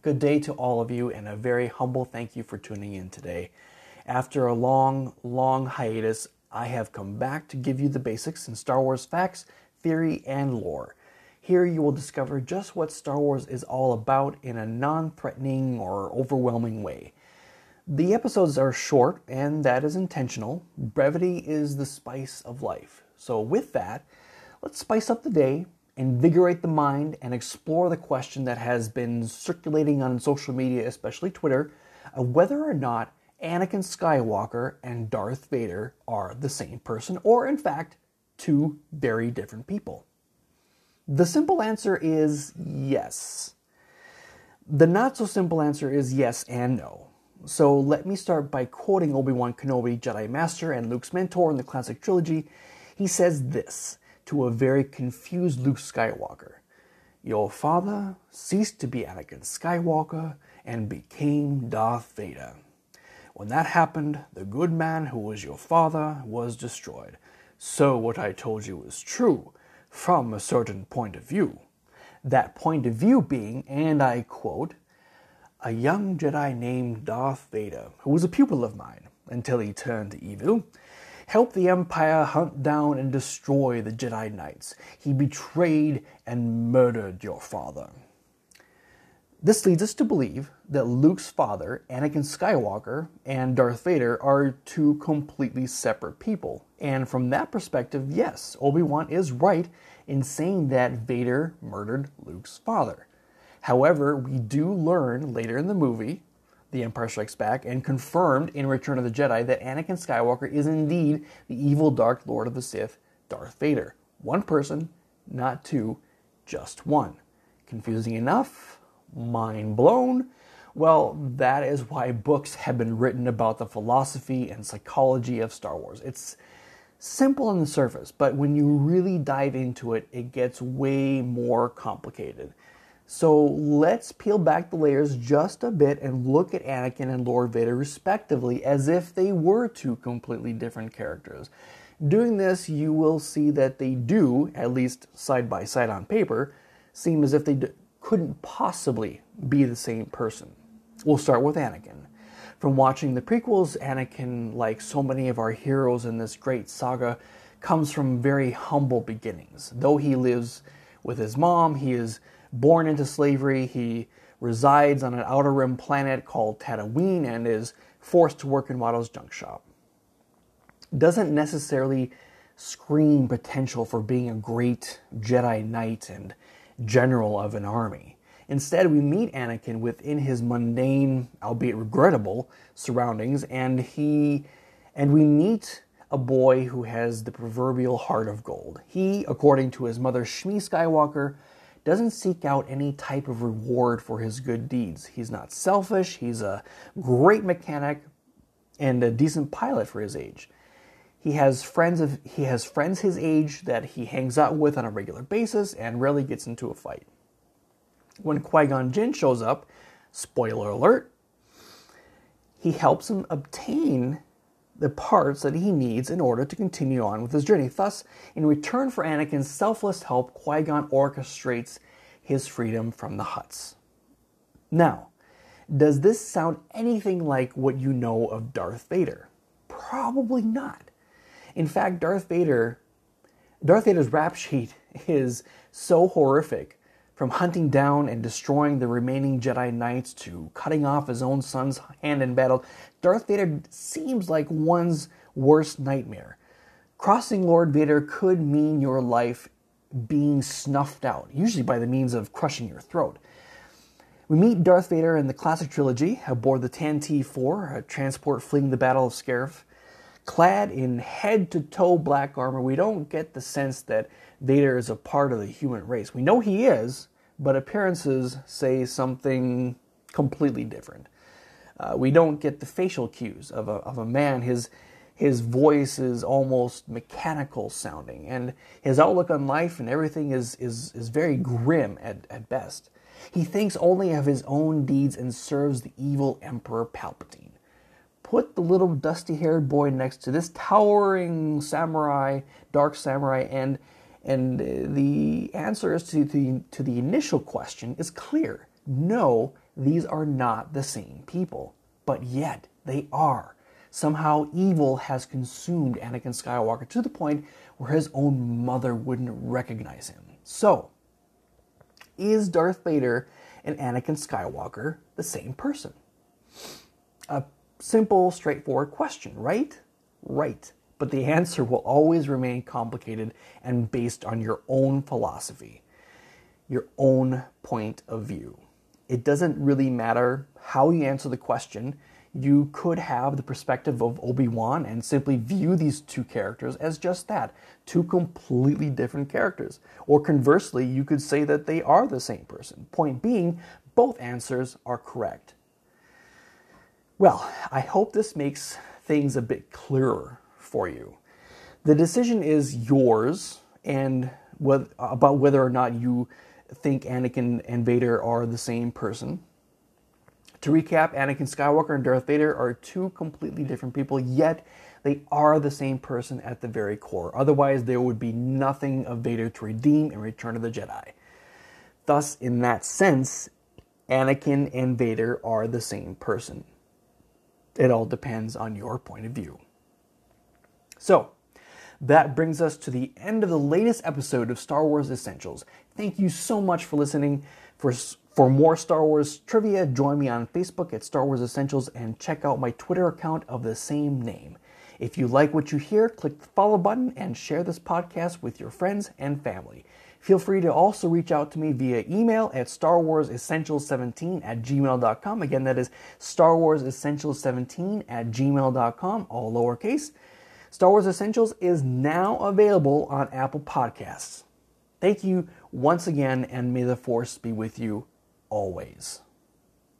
Good day to all of you, and a very humble thank you for tuning in today. After a long hiatus, I have come back to give you the basics in Star Wars facts, theory, and lore. Here you will discover just what Star Wars is all about in a non-threatening or overwhelming way. The episodes are short, and that is intentional. Brevity is the spice of life. So with that, let's spice up the day, invigorate the mind, and explore the question that has been circulating on social media, especially Twitter, of whether or not Anakin Skywalker and Darth Vader are the same person, or in fact, two very different people. The simple answer is yes. The not so simple answer is yes and no. So let me start by quoting Obi-Wan Kenobi, Jedi Master and Luke's mentor in the classic trilogy. He says this to a very confused Luke Skywalker: "Your father ceased to be Anakin Skywalker and became Darth Vader. When that happened, the good man who was your father was destroyed. So what I told you is true, from a certain point of view." That point of view being, and I quote, "A young Jedi named Darth Vader, who was a pupil of mine until he turned to evil, helped the Empire hunt down and destroy the Jedi Knights. He betrayed and murdered your father." This leads us to believe that Luke's father, Anakin Skywalker, and Darth Vader are two completely separate people. And from that perspective, yes, Obi-Wan is right in saying that Vader murdered Luke's father. However, we do learn later in the movie, The Empire Strikes Back, and confirmed in Return of the Jedi, that Anakin Skywalker is indeed the evil Dark Lord of the Sith, Darth Vader. One person, not two, just one. Confusing enough? Mind blown? Well, that is why books have been written about the philosophy and psychology of Star Wars. It's simple on the surface, but when you really dive into it, it gets way more complicated. So let's peel back the layers just a bit and look at Anakin and Lord Vader respectively as if they were two completely different characters. Doing this, you will see that they do, at least side by side on paper, seem as if they couldn't possibly be the same person. We'll start with Anakin. From watching the prequels, Anakin, like so many of our heroes in this great saga, comes from very humble beginnings. Though he lives with his mom, he is born into slavery, he resides on an outer rim planet called Tatooine and is forced to work in Watto's junk shop. Doesn't necessarily scream potential for being a great Jedi Knight and general of an army. Instead, we meet Anakin within his mundane, albeit regrettable, surroundings, and we meet a boy who has the proverbial heart of gold. He, according to his mother Shmi Skywalker, doesn't seek out any type of reward for his good deeds. He's not selfish, he's a great mechanic and a decent pilot for his age. He has friends his age that he hangs out with on a regular basis and rarely gets into a fight. When Qui-Gon Jinn shows up, spoiler alert, he helps him obtain the parts that he needs in order to continue on with his journey. Thus, in return for Anakin's selfless help, Qui-Gon orchestrates his freedom from the Hutts. Now, does this sound anything like what you know of Darth Vader? Probably not. In fact, Darth Vader's rap sheet is so horrific, from hunting down and destroying the remaining Jedi Knights to cutting off his own son's hand in battle. Darth Vader seems like one's worst nightmare. Crossing Lord Vader could mean your life being snuffed out, usually by the means of crushing your throat. We meet Darth Vader in the classic trilogy aboard the Tantive IV, a transport fleeing the Battle of Scarif. Clad in head-to-toe black armor, we don't get the sense that Vader is a part of the human race. We know he is, but appearances say something completely different. We don't get the facial cues of a man. His voice is almost mechanical sounding, and his outlook on life and everything is very grim at best. He thinks only of his own deeds and serves the evil Emperor Palpatine. Put the little dusty-haired boy next to this towering samurai, dark samurai, and the answer is to the initial question is clear. No, These are not the same people, but yet they are. Somehow evil has consumed Anakin Skywalker to the point where his own mother wouldn't recognize him. So, is Darth Vader and Anakin Skywalker the same person? A simple, straightforward question, right? Right. But the answer will always remain complicated and based on your own philosophy, your own point of view. It doesn't really matter how you answer the question. You could have the perspective of Obi-Wan and simply view these two characters as just that, two completely different characters. Or conversely, you could say that they are the same person. Point being, both answers are correct. Well, I hope this makes things a bit clearer for you. The decision is yours, and about whether or not you think Anakin and Vader are the same person. To recap, Anakin Skywalker and Darth Vader are two completely different people, yet they are the same person at the very core. Otherwise, there would be nothing of Vader to redeem in Return of the Jedi. Thus, in that sense, Anakin and Vader are the same person. It all depends on your point of view. So, that brings us to the end of the latest episode of Star Wars Essentials. Thank you so much for listening. For more Star Wars trivia, join me on Facebook at Star Wars Essentials and check out my Twitter account of the same name. If you like what you hear, click the follow button and share this podcast with your friends and family. Feel free to also reach out to me via email at starwarsessentials17@gmail.com. Again, that is starwarsessentials17@gmail.com, all lowercase. Star Wars Essentials is now available on Apple Podcasts. Thank you once again, and may the Force be with you always.